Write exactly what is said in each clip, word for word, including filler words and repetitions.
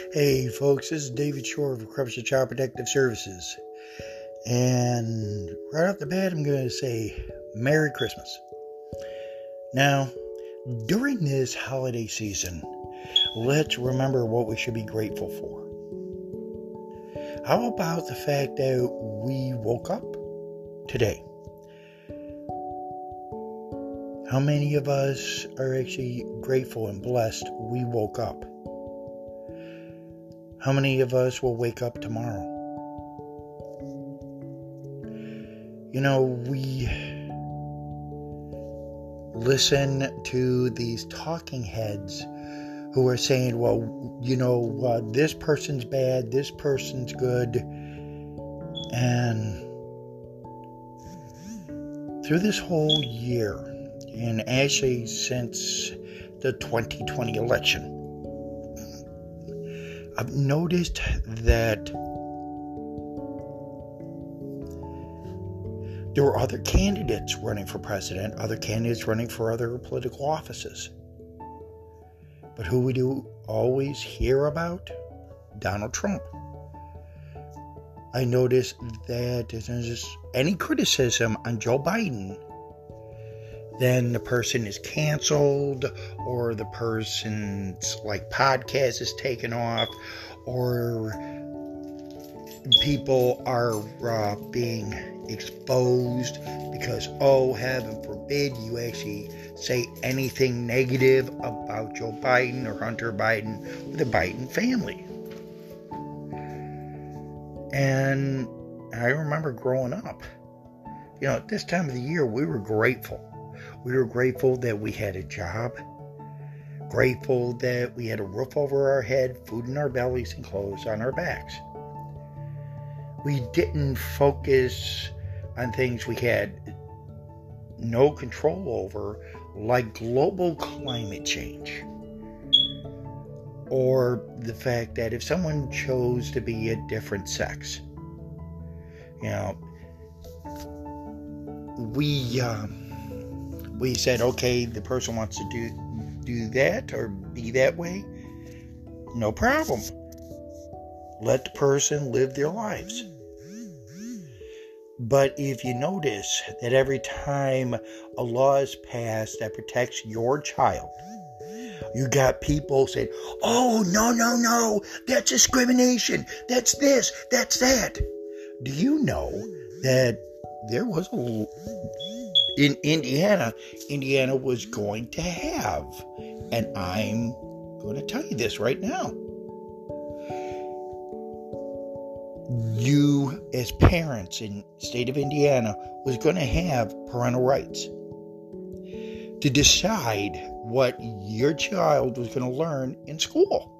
Hey folks, this is David Shore of Corruption Child Protective Services. And right off the bat, I'm going to say Merry Christmas. Now, during this holiday season, let's remember what we should be grateful for. How about the fact that we woke up today? How many of us are actually grateful and blessed we woke up? How many of us will wake up tomorrow? You know, we listen to these talking heads who are saying, well, you know, uh, this person's bad, this person's good. And through this whole year, and actually since the twenty twenty election, I've noticed that there were other candidates running for president, other candidates running for other political offices. But who we do always hear about? Donald Trump. I noticed that if there's any criticism on Joe Biden, then the person is canceled, or the person's like podcast is taken off, or people are uh, being exposed because, oh, heaven forbid you actually say anything negative about Joe Biden or Hunter Biden or the Biden family. And I remember growing up, you know, at this time of the year, we were grateful. We were grateful that we had a job, grateful that we had a roof over our head, food in our bellies, and clothes on our backs. We didn't focus on things we had no control over, like global climate change, or the fact that if someone chose to be a different sex, you know, we... Um, We said, okay, the person wants to do do that or be that way. No problem. Let the person live their lives. But if you notice that every time a law is passed that protects your child, you got people saying, oh, no, no, no, that's discrimination. That's this, that's that. Do you know that there was a... In Indiana, Indiana was going to have, and I'm going to tell you this right now. You, as parents in the state of Indiana, was going to have parental rights to decide what your child was going to learn in school.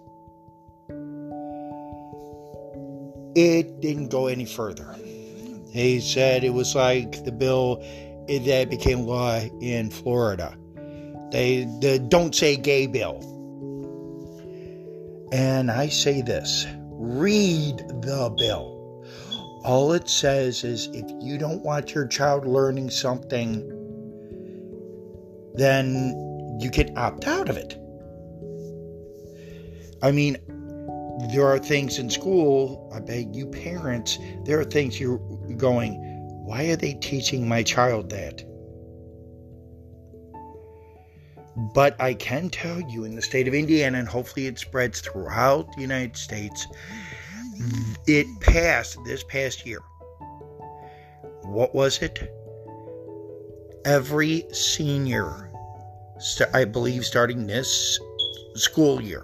It didn't go any further. They said it was like the bill that became law in Florida. They, the Don't Say Gay bill. And I say this, read the bill. All it says is if you don't want your child learning something, then you can opt out of it. I mean, there are things in school, I bet you parents, there are things you're going, why are they teaching my child that? But I can tell you in the state of Indiana, and hopefully it spreads throughout the United States, it passed this past year. What was it? Every senior, I believe starting this school year,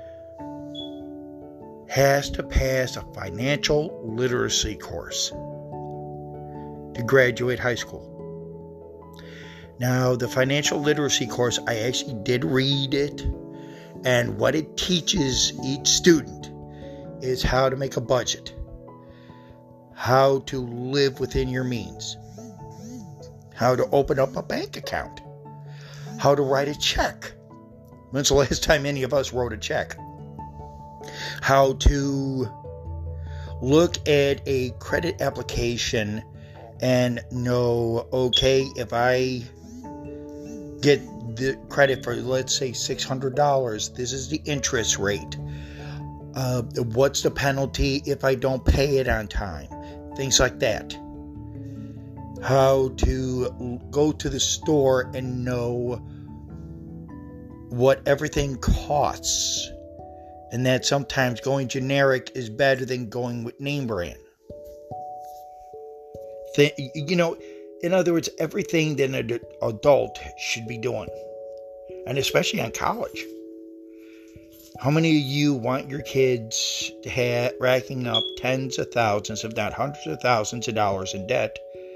has to pass a financial literacy course to graduate high school. Now, the financial literacy course, I actually did read it, and what it teaches each student is how to make a budget, how to live within your means, how to open up a bank account, how to write a check. When's the last time any of us wrote a check? How to look at a credit application and know, okay, if I get the credit for, let's say, six hundred dollars, this is the interest rate. Uh, what's the penalty if I don't pay it on time? Things like that. How to go to the store and know what everything costs. And that sometimes going generic is better than going with name brand. Th- you know, in other words, everything that an adult should be doing. And especially on college. How many of you want your kids to have racking up tens of thousands, if not hundreds of thousands of dollars in debt,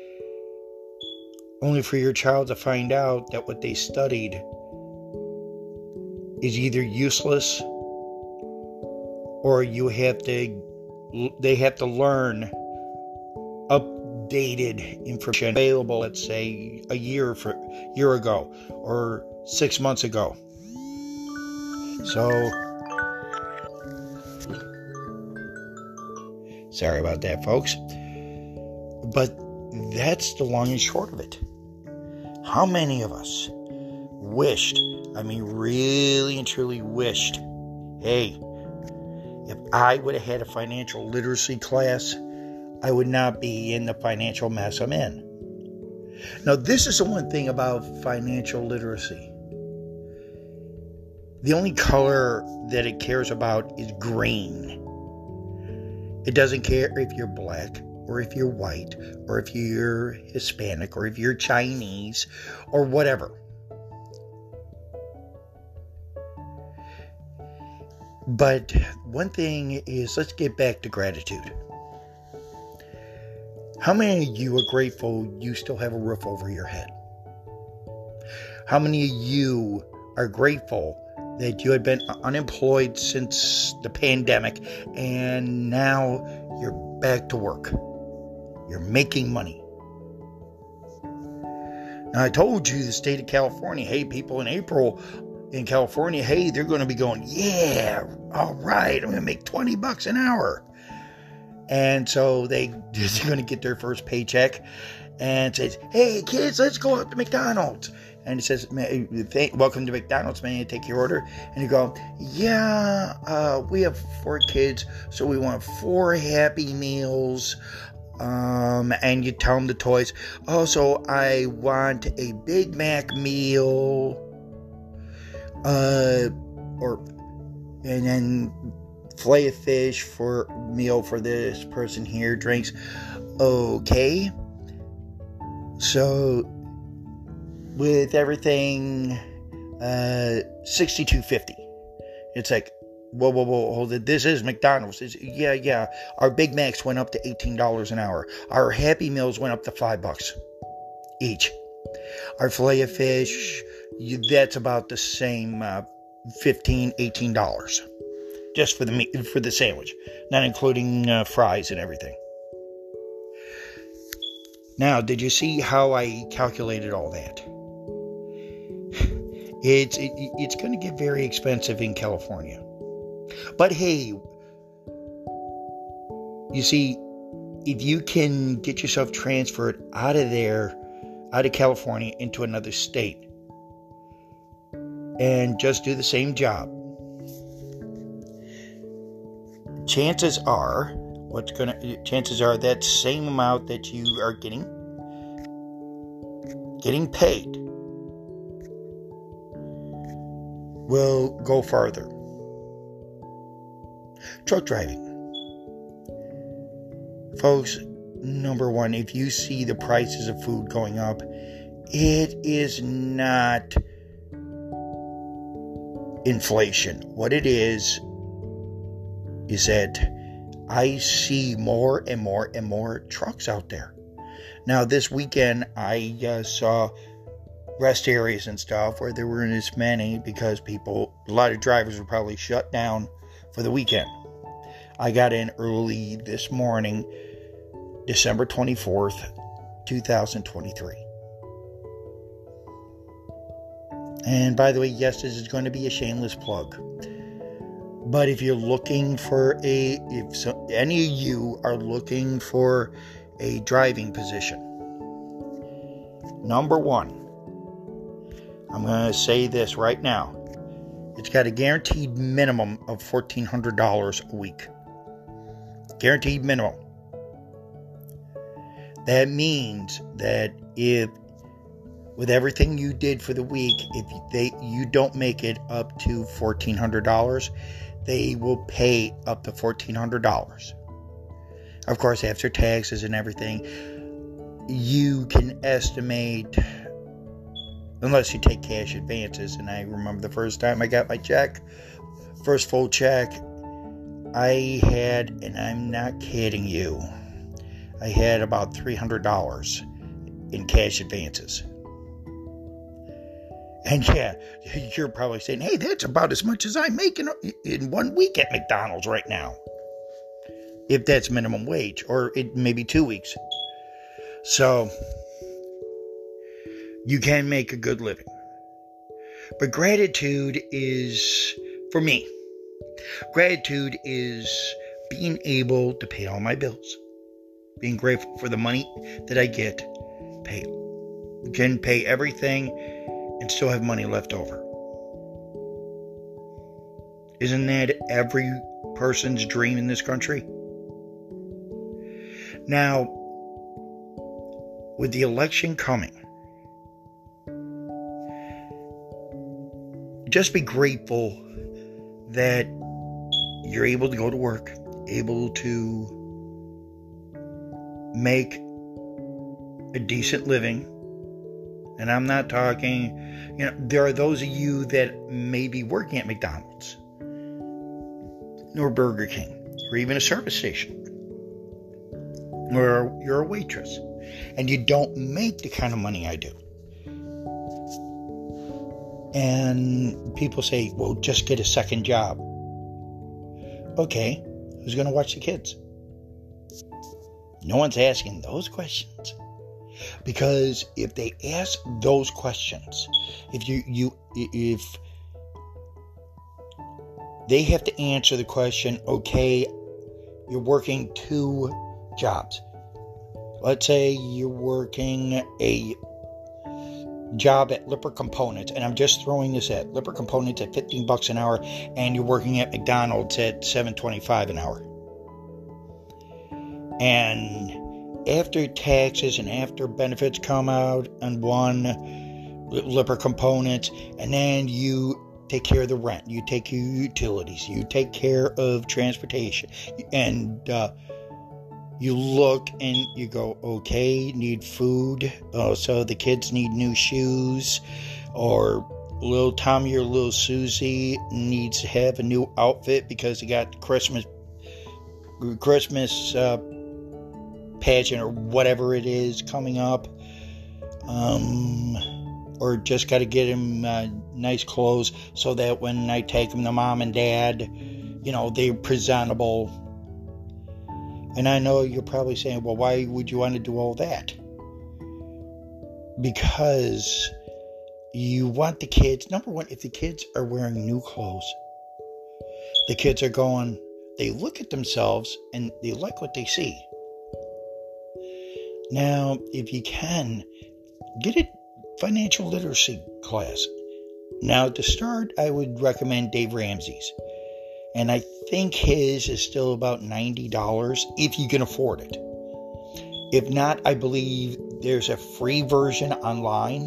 only for your child to find out that what they studied is either useless or you have to, they have to learn updated information available, let's say, a year for year ago or six months ago. So, sorry about that, folks. But that's the long and short of it. How many of us wished, I mean really and truly wished, hey, if I would have had a financial literacy class, I would not be in the financial mess I'm in. Now, this is the one thing about financial literacy. The only color that it cares about is green. It doesn't care if you're black or if you're white or if you're Hispanic or if you're Chinese or whatever. But one thing is, let's get back to gratitude. How many of you are grateful you still have a roof over your head? How many of you are grateful that you had been unemployed since the pandemic and now you're back to work? You're making money. Now, I told you the state of California, hey, people in April in California, hey, they're going to be going, yeah, all right, I'm going to make twenty bucks an hour. And so they, they're going to get their first paycheck and says, hey, kids, let's go out to McDonald's. And it says, welcome to McDonald's, may I take your order? And you go, yeah, uh, we have four kids, so we want four Happy Meals. Um, and you tell them the toys. Oh, so I want a Big Mac meal. Uh, or, and then fillet of fish for meal for this person here, drinks. Okay. So, with everything, uh, sixty-two fifty. It's like, whoa, whoa, whoa, hold it. This is McDonald's. It's, yeah, yeah. Our Big Macs went up to eighteen dollars an hour. Our Happy Meals went up to five bucks each. Our fillet of fish, you, that's about the same, uh, fifteen, eighteen dollars. Just for the meat, for the sandwich. Not including uh, fries and everything. Now, did you see how I calculated all that? It's it, it's going to get very expensive in California. But hey, you see, if you can get yourself transferred out of there, out of California into another state, and just do the same job, chances are, what's gonna chances are that same amount that you are getting, getting paid, will go farther. Truck driving. Folks, number one, if you see the prices of food going up, it is not inflation. What it is, is that I see more and more and more trucks out there. Now, this weekend, I uh, saw rest areas and stuff where there weren't as many because people, a lot of drivers were probably shut down for the weekend. I got in early this morning, December twenty-fourth, twenty twenty-three. And by the way, yes, this is going to be a shameless plug. But if you're looking for a, if so, any of you are looking for a driving position, number one, I'm going to say this right now. It's got a guaranteed minimum of fourteen hundred dollars a week. Guaranteed minimum. That means that if, with everything you did for the week, if they you don't make it up to fourteen hundred dollars, they will pay up to fourteen hundred dollars. Of course, after taxes and everything, you can estimate, unless you take cash advances, and I remember the first time I got my check, first full check, I had, and I'm not kidding you, I had about three hundred dollars in cash advances. And yeah, you're probably saying, hey, that's about as much as I make in, in one week at McDonald's right now. If that's minimum wage, or it maybe two weeks. So, you can make a good living. But gratitude is, for me, gratitude is being able to pay all my bills. Being grateful for the money that I get. Pay, can pay everything and still have money left over. Isn't that every person's dream in this country? Now, with the election coming, just be grateful that you're able to go to work, able to make a decent living. And I'm not talking, you know, there are those of you that may be working at McDonald's or Burger King or even a service station, or you're a waitress and you don't make the kind of money I do. And people say, well, just get a second job. Okay, who's going to watch the kids? No one's asking those questions. Because if they ask those questions, if you, you if they have to answer the question, okay, you're working two jobs. Let's say you're working a job at Lippert Components, and I'm just throwing this at Lippert Components at fifteen bucks an hour, and you're working at McDonald's at seven twenty-five an hour. And after taxes and after benefits come out on one, Lippert Components, and then you take care of the rent, you take your utilities, you take care of transportation, and uh, you look and you go, okay, need food. Oh, so the kids need new shoes, or little Tommy or little Susie needs to have a new outfit because they got Christmas, Christmas uh, pageant or whatever it is coming up. Um, or just got to get him uh, nice clothes so that when I take him to mom and dad, you know, they're presentable. And I know you're probably saying, well, why would you want to do all that? Because you want the kids, number one, if the kids are wearing new clothes, the kids are going, they look at themselves and they like what they see. Now, if you can, get a financial literacy class. Now, to start, I would recommend Dave Ramsey's. And I think his is still about ninety dollars if you can afford it. If not, I believe there's a free version online.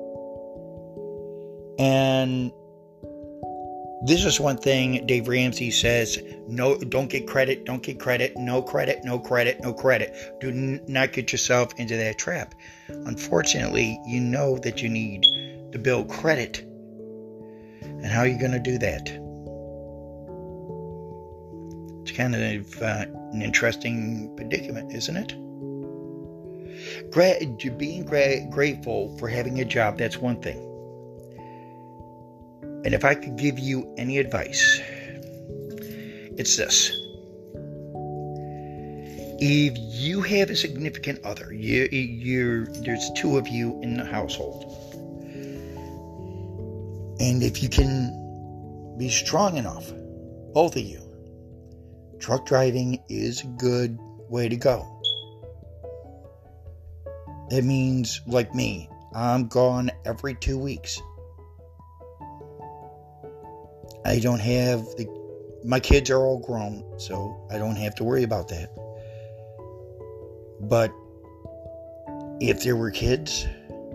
And this is one thing Dave Ramsey says, no, don't get credit, don't get credit, no credit, no credit, no credit. Do n- not get yourself into that trap. Unfortunately, you know that you need to build credit. And how are you going to do that? It's kind of uh, an interesting predicament, isn't it? Gra- being gra- grateful for having a job, that's one thing. And if I could give you any advice, it's this. If you have a significant other, you, you're, there's two of you in the household, and if you can be strong enough, both of you, truck driving is a good way to go. That means, like me, I'm gone every two weeks. I don't have the, my kids are all grown, so I don't have to worry about that. But if there were kids,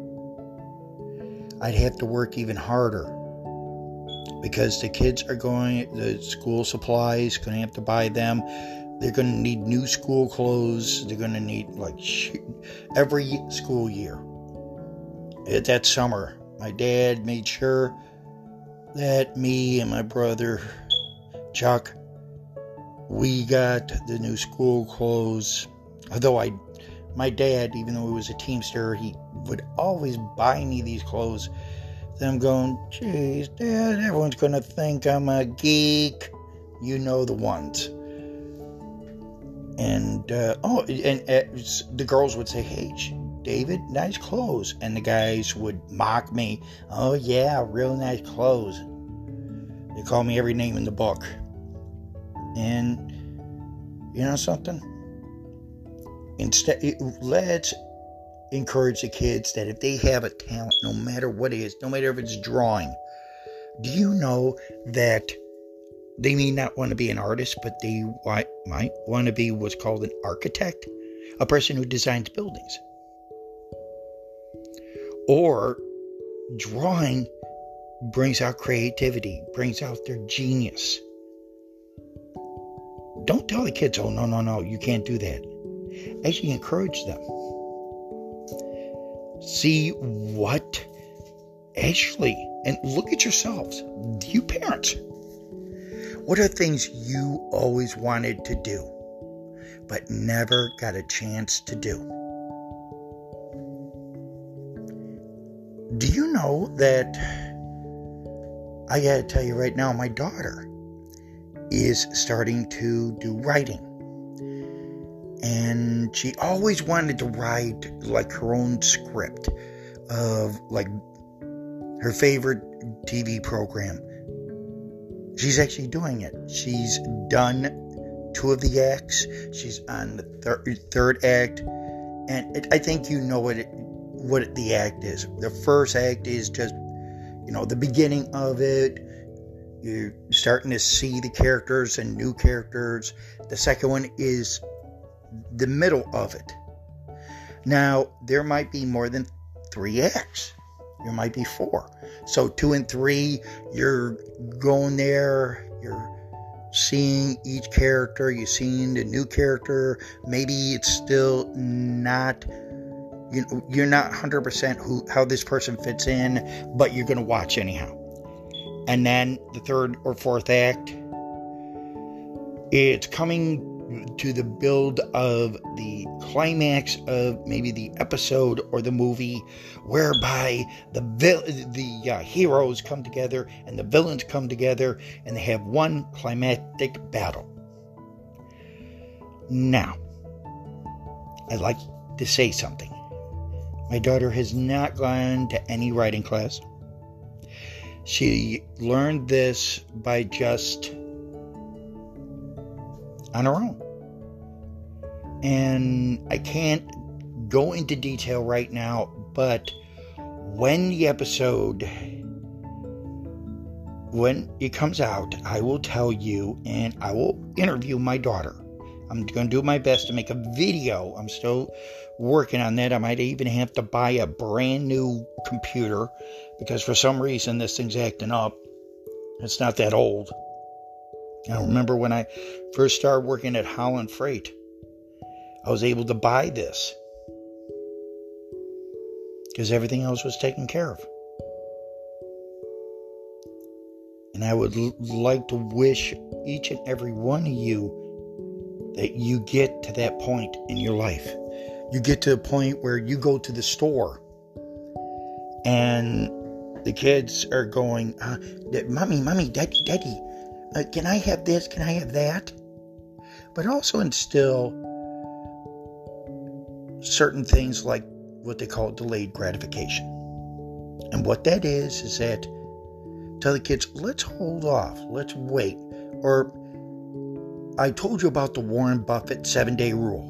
I'd have to work even harder, because the kids are going, the school supplies, going to have to buy them. They're going to need new school clothes. They're going to need, like, every school year. That summer, my dad made sure that me and my brother, Chuck, we got the new school clothes. Although I, my dad, even though he was a Teamster, he would always buy me these clothes. Then I'm going, geez, Dad, everyone's going to think I'm a geek. You know the ones. And, uh, oh, and uh, the girls would say, hey, David, nice clothes. And the guys would mock me. Oh, yeah, real nice clothes. They call me every name in the book. And, you know something? Instead, let's encourage the kids that if they have a talent, no matter what it is, no matter if it's drawing, do you know that they may not want to be an artist, but they might want to be what's called an architect, a person who designs buildings? Or drawing brings out creativity, brings out their genius. Don't tell the kids, oh, no, no, no, you can't do that. Actually encourage them. See what, actually, and look at yourselves, you parents. What are things you always wanted to do, but never got a chance to do? Do you know that, I gotta tell you right now, my daughter is starting to do writing. And she always wanted to write like her own script of like her favorite T V program. She's actually doing it. She's done two of the acts. She's on the thir- third act. And it, I think you know what it, what the act is. The first act is just, you know, the beginning of it. You're starting to see the characters and new characters. The second one is the middle of it. Now, there might be more than three acts. There might be four. So two and three, you're going there, you're seeing each character, you're seeing the new character. Maybe it's still not, you know, you're not one hundred percent who how this person fits in, but you're going to watch anyhow. And then the third or fourth act, it's coming to the build of the climax of maybe the episode or the movie, whereby the the uh, heroes come together and the villains come together and they have one climactic battle. Now, I'd like to say something. My daughter has not gone to any writing class. She learned this by just on her own. And I can't go into detail right now, but when the episode, when it comes out, I will tell you, and I will interview my daughter. I'm going to do my best to make a video. I'm still working on that. I might even have to buy a brand new computer, because for some reason this thing's acting up. It's not that old. I remember when I first started working at Holland Freight, I was able to buy this because everything else was taken care of. And I would l- like to wish each and every one of you that you get to that point in your life. You get to the point where you go to the store and the kids are going, uh, Mommy, Mommy, Daddy, Daddy, uh, can I have this? Can I have that? But also instill certain things like what they call delayed gratification. And what that is, is that tell the kids, let's hold off, let's wait. Or I told you about the Warren Buffett seven-day rule.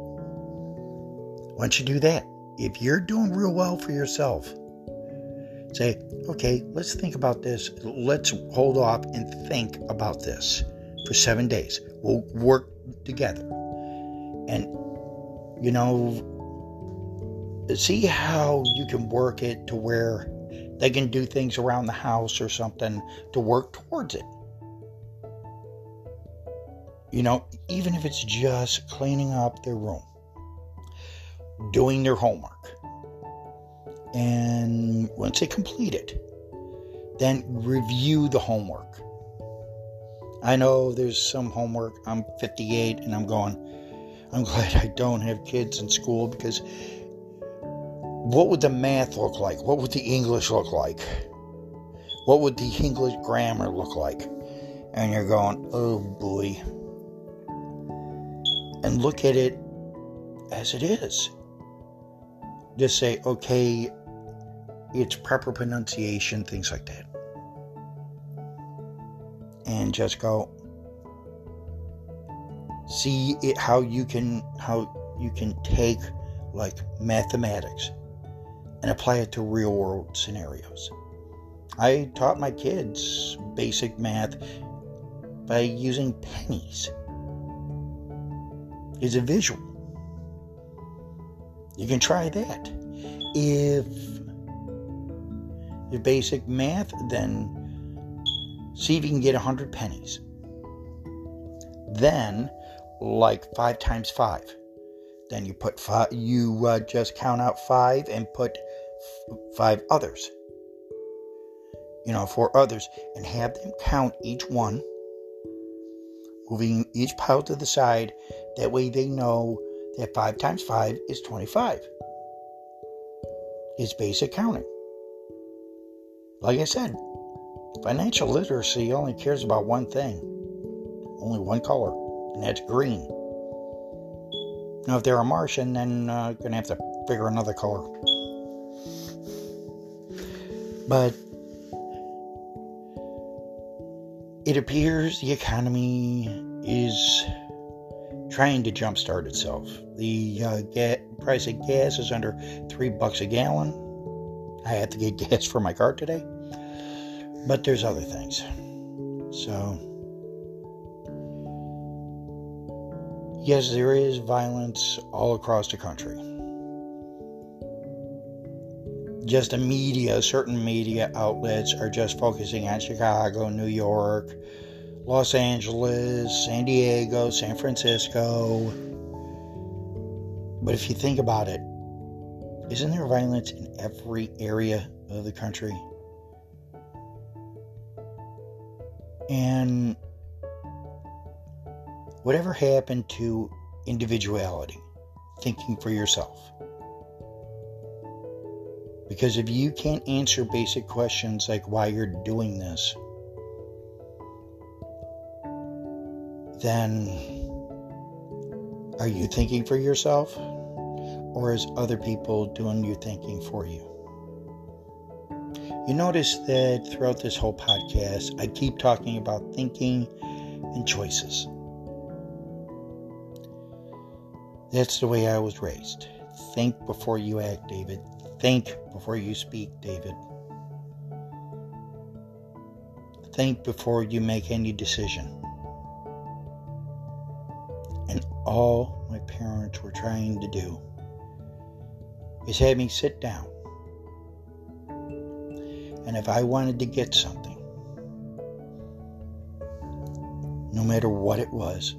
Why don't you do that? If you're doing real well for yourself, Say, okay, let's think about this. Let's hold off and think about this for seven days. We'll work together. And, you know, see how you can work it to where they can do things around the house or something to work towards it. You know, even if it's just cleaning up their room, doing their homework. And once they complete it, then review the homework. I know there's some homework. I'm fifty-eight and I'm going, I'm glad I don't have kids in school, because what would the math look like? What would the English look like? What would the English grammar look like? And you're going, oh boy. And look at it as it is. Just say, okay, it's proper pronunciation, things like that. And just go, see it, how you can how you can take like mathematics and apply it to real world scenarios. I taught my kids basic math by using pennies. It's a visual. You can try that. If your basic math, then see if you can get one hundred pennies. Then, like five times five. Then you put five, you uh, just count out five and put f- five others. You know, four others. And have them count each one, moving each pile to the side. That way they know that five times five is twenty-five. It's basic counting. Like I said, financial literacy only cares about one thing. Only one color. And that's green. Now, if they're a Martian, then uh, going to have to figure another color. But it appears the economy is trying to jumpstart itself. The uh, ga- price of gas is under three bucks a gallon. I had to get gas for my car today. But there's other things. So, yes, there is violence all across the country. Just the media, certain media outlets are just focusing on Chicago, New York, Los Angeles, San Diego, San Francisco. But if you think about it, isn't there violence in every area of the country? And whatever happened to individuality, thinking for yourself? Because if you can't answer basic questions like why you're doing this, then are you thinking for yourself? Or is other people doing your thinking for you? You notice that throughout this whole podcast, I keep talking about thinking and choices. That's the way I was raised. Think before you act, David. Think before you speak, David. Think before you make any decision. And all my parents were trying to do is have me sit down. And if I wanted to get something, no matter what it was,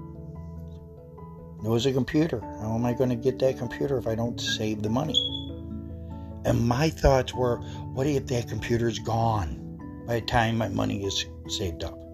it was a computer. How am I going to get that computer if I don't save the money? And my thoughts were, what if that computer's gone by the time my money is saved up?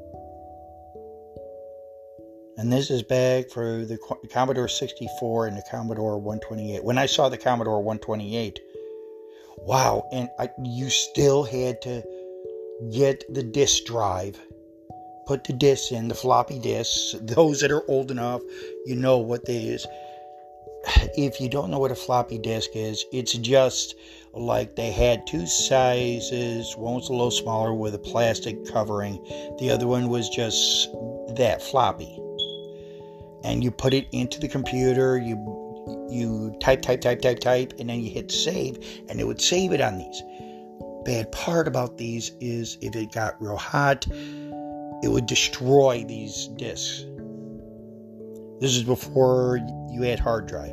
And this is back for the Commodore sixty-four and the Commodore one twenty-eight. When I saw the Commodore one twenty-eight, wow, and I, you still had to get the disk drive, put the discs in, the floppy disks. Those that are old enough, you know what that is. If you don't know what a floppy disk is, it's just like they had two sizes. One was a little smaller with a plastic covering. The other one was just that, floppy. And you put it into the computer, you you type, type, type, type, type, and then you hit save, and it would save it on these. bad part about these is if it got real hot, it would destroy these discs. This is before you had hard drive.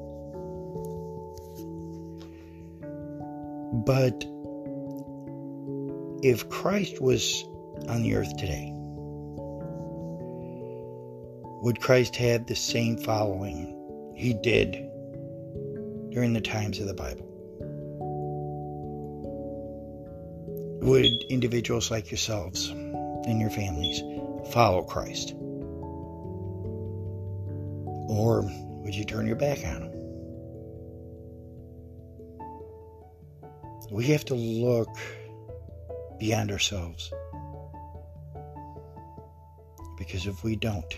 But if Christ was on the earth today, would Christ have the same following he did during the times of the Bible? Would individuals like yourselves and your families follow Christ? Or would you turn your back on him? We have to look beyond ourselves. Because if we don't,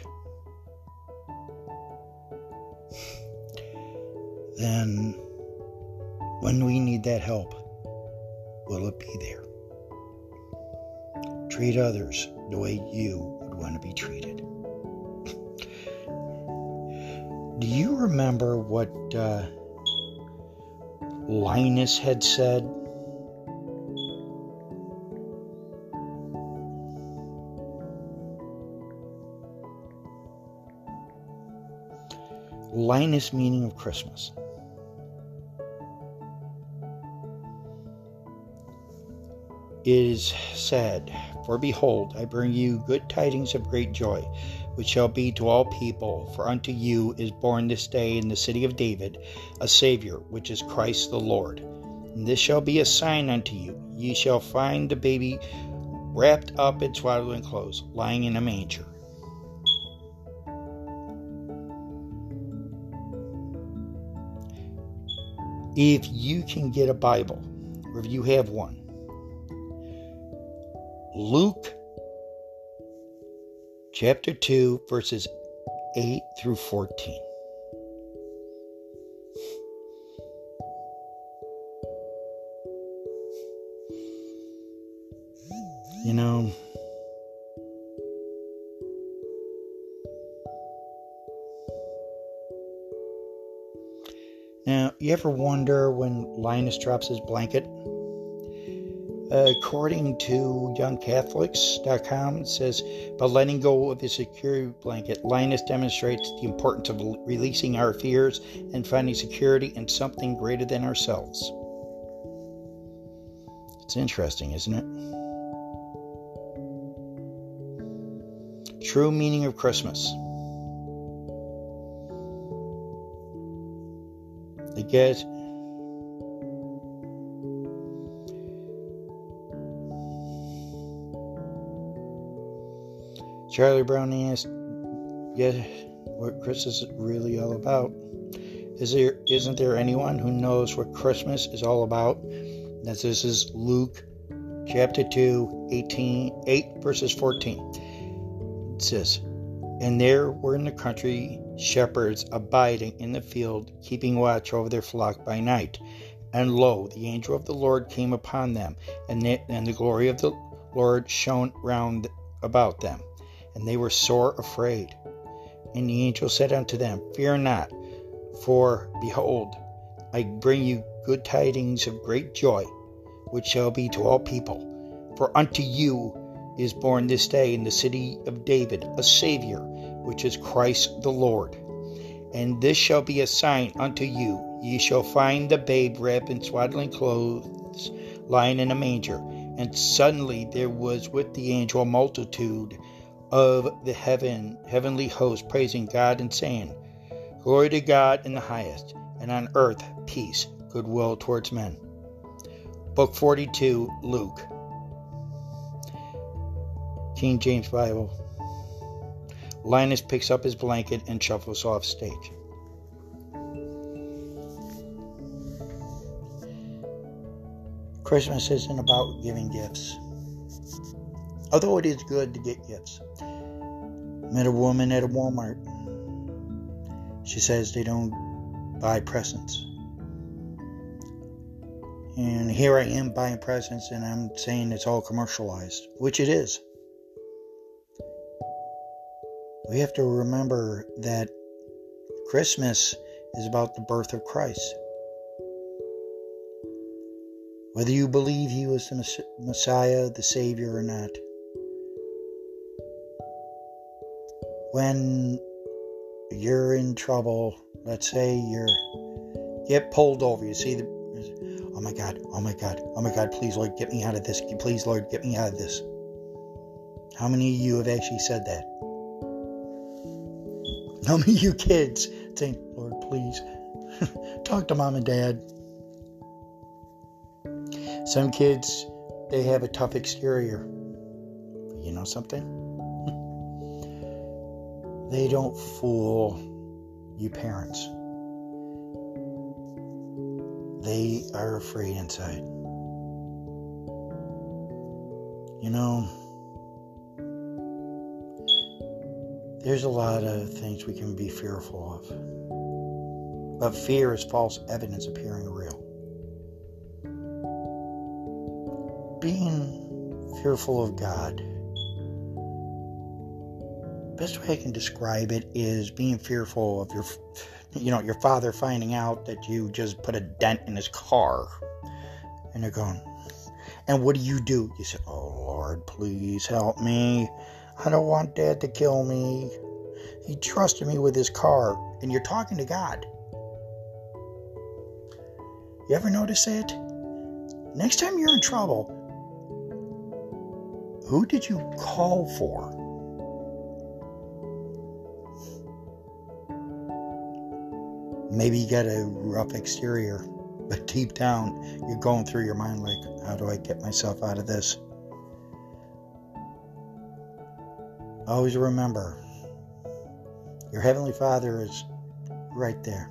then when we need that help, will it be there? Treat others the way you would want to be treated. Do you remember what uh, Linus had said? Linus meaning of Christmas. It is said, "For behold, I bring you good tidings of great joy, which shall be to all people. For unto you is born this day in the city of David a Savior, which is Christ the Lord. And this shall be a sign unto you. Ye shall find the baby wrapped up in swaddling clothes, lying in a manger." If you can get a Bible, or if you have one, Luke chapter two, verses eight through fourteen. You know, now, you ever wonder when Linus drops his blanket? Uh, according to young catholics dot com, it says, by letting go of his security blanket, Linus demonstrates the importance of releasing our fears and finding security in something greater than ourselves. It's interesting, isn't it? True meaning of Christmas. I guess Charlie Brown asked, "Yeah, what Christmas is really all about? Is there isn't there anyone who knows what Christmas is all about?" That this is Luke chapter two, eighteen, eight verses fourteen. It says, "And there were in the country shepherds abiding in the field, keeping watch over their flock by night. And lo, the angel of the Lord came upon them, and, they, and the glory of the Lord shone round about them. And they were sore afraid. And the angel said unto them, Fear not, for behold, I bring you good tidings of great joy, which shall be to all people. For unto you is born this day in the city of David a Savior, which is Christ the Lord. And this shall be a sign unto you. Ye shall find the babe wrapped in swaddling clothes, lying in a manger. And suddenly there was with the angel a multitude of the heaven heavenly host, praising God and saying, Glory to God in the highest, and on earth peace, goodwill towards men." Book forty-two, Luke. King James Bible. Linus picks up his blanket and shuffles off stage. Christmas isn't about giving gifts, although it is good to get gifts. Met a woman at a Walmart. She says they don't buy presents. And here I am buying presents, and I'm saying it's all commercialized, which it is. We have to remember that Christmas is about the birth of Christ. Whether you believe he was the Messiah, the Savior or not. When you're in trouble, let's say you're get pulled over, you see the, oh my God, oh my God, oh my God, please Lord, get me out of this. Please Lord, get me out of this. How many of you have actually said that? How many of you kids think, Lord, please, talk to mom and dad? Some kids, they have a tough exterior. You know something? They don't fool you parents. They are afraid inside. You know, there's a lot of things we can be fearful of. But fear is false evidence appearing real. Being fearful of God, best way I can describe it is being fearful of your, you know, your father finding out that you just put a dent in his car. And they're going, and what do you do? You say, oh Lord, please help me. I don't want Dad to kill me. He trusted me with his car. And you're talking to God. You ever notice that? Next time you're in trouble, who did you call for? Maybe you got a rough exterior, but deep down, you're going through your mind like, how do I get myself out of this? Always remember, your Heavenly Father is right there.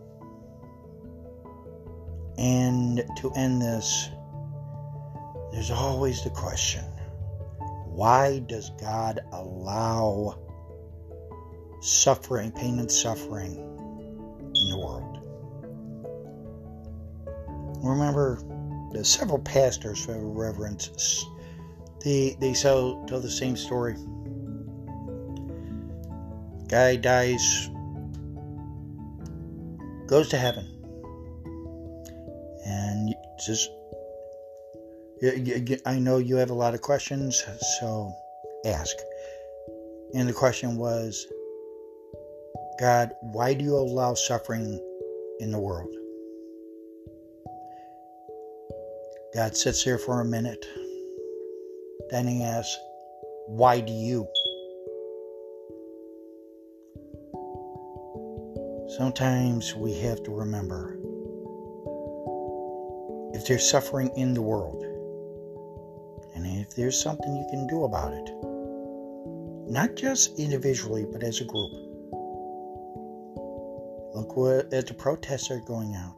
And to end this, there's always the question, why does God allow suffering, pain and suffering in the world? Remember, there's several pastors, several reverends, they, they tell, tell the same story. Guy dies, goes to heaven, and just, I know you have a lot of questions, so ask. And the question was, God, why do you allow suffering in the world? God sits there for a minute. Then he asks, why do you? Sometimes we have to remember, if there's suffering in the world, and if there's something you can do about it, not just individually, but as a group. Look what, at the protests that are going out.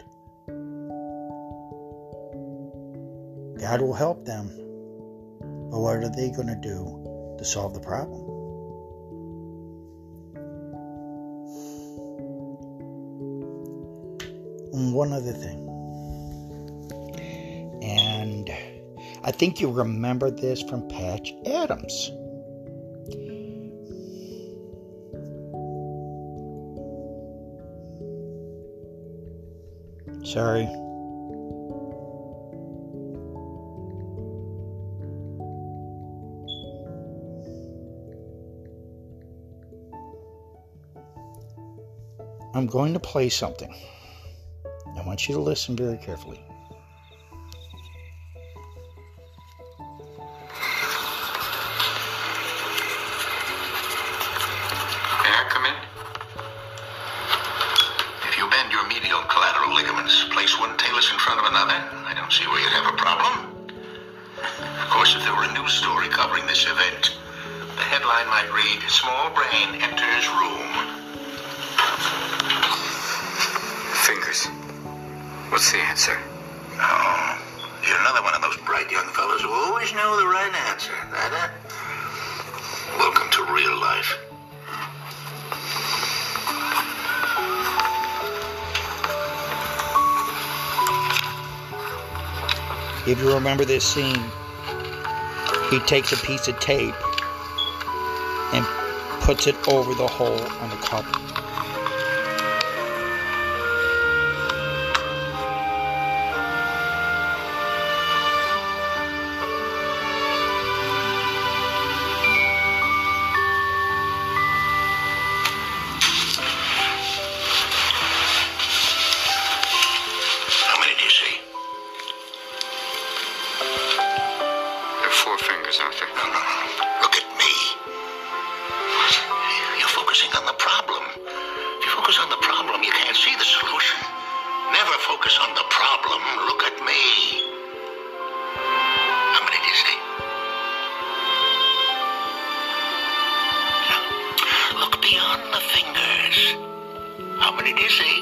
God will help them, but what are they going to do to solve the problem? And one other thing, and I think you remember this from Patch Adams. Sorry. I'm going to play something. I want you to listen very carefully. Ligaments. Place one talus in front of another. I don't see where you'd have a problem. Of course, if there were a news story covering this event, the headline might read, Small Brain Enters Room. Fingers. What's the answer? Oh, you're another one of those bright young fellows who always know the right answer. That it? Welcome to real life. If you remember this scene, he takes a piece of tape and puts it over the hole on the cup. fingers, Arthur. No, no, no. Look at me. You're focusing on the problem. If you focus on the problem, you can't see the solution. Never focus on the problem. Look at me. How many do you see? Now, look beyond the fingers. How many do you see?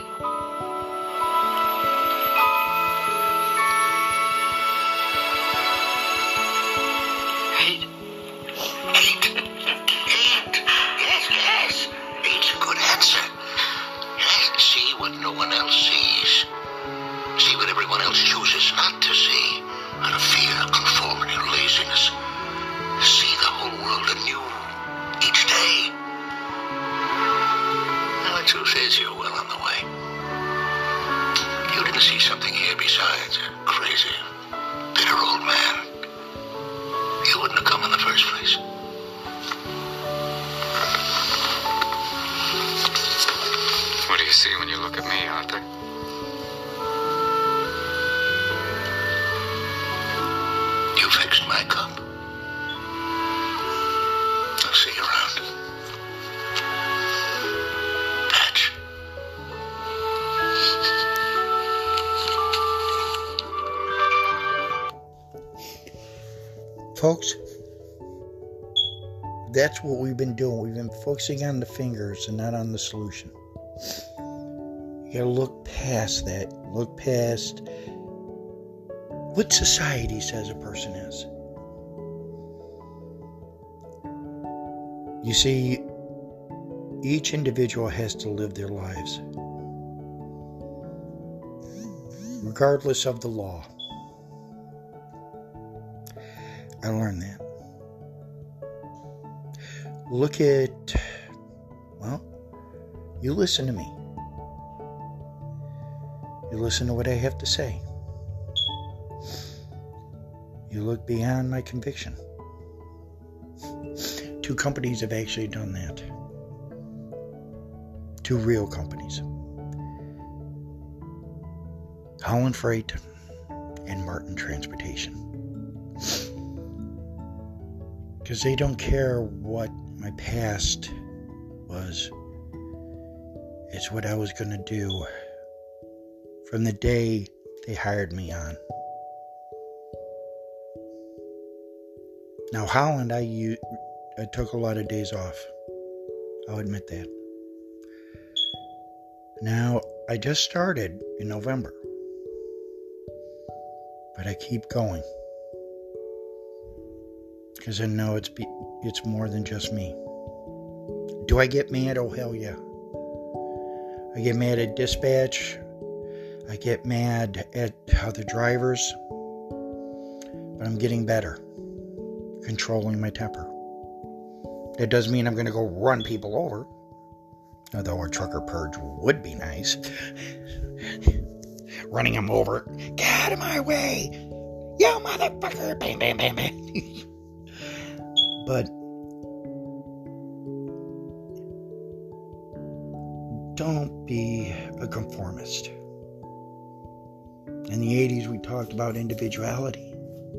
Eight. Eight. Eight. Yes, yes. Eight's a good answer. Yes, see what no one else sees. See what everyone else chooses not to see. Out of fear, conformity, or laziness. See the whole world anew each day. Now the truth is you're well on the way. You didn't see something here besides a crazy, bitter old man. You wouldn't have come in the first place. What do you see when you look at me, Arthur? You fixed my cup. I'll see you around. Patch. Folks, that's what we've been doing. We've been focusing on the fingers and not on the solution. You gotta look past that. Look past what society says a person is. You see, each individual has to live their lives, regardless of the law. I learned that. Look at, well, you listen to me. You listen to what I have to say. You look beyond my conviction. Two companies have actually done that. Two real companies. Holland Freight and Martin Transportation. Because they don't care what my past was. It's what I was going to do from the day they hired me on. Now, Holland, I, u- I took a lot of days off. I'll admit that. Now, I just started in November. But I keep going. Because I know it's be, it's more than just me. Do I get mad? Oh, hell yeah. I get mad at dispatch. I get mad at other drivers. But I'm getting better. Controlling my temper. That doesn't mean I'm going to go run people over. Although a trucker purge would be nice. Running them over. Get out of my way! You motherfucker! Bam, bam, bam, bam. But don't be a conformist. In the eighties, we talked about individuality.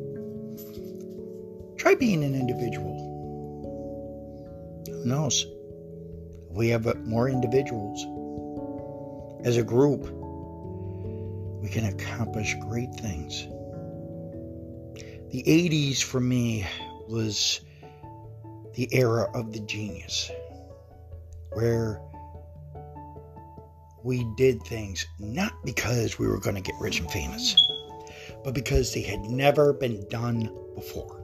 Try being an individual. Who knows? If we have more individuals as a group, we can accomplish great things. The eighties for me was the era of the genius, where we did things not because we were going to get rich and famous, but because they had never been done before.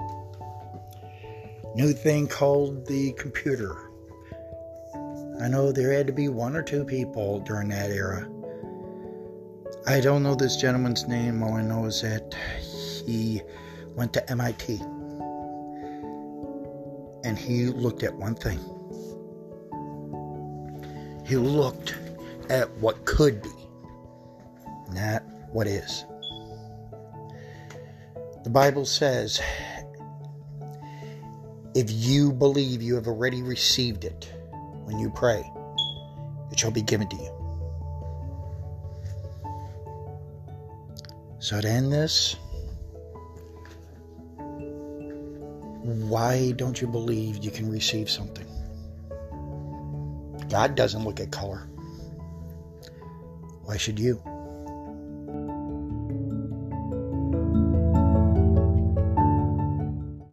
New thing called the computer. I know there had to be one or two people during that era. I don't know this gentleman's name. All I know is that he went to M I T. And he looked at one thing. He looked at what could be, not what is. The Bible says, if you believe you have already received it when you pray, it shall be given to you. So to end this, Why don't you believe you can receive something? God doesn't look at color. Why should you?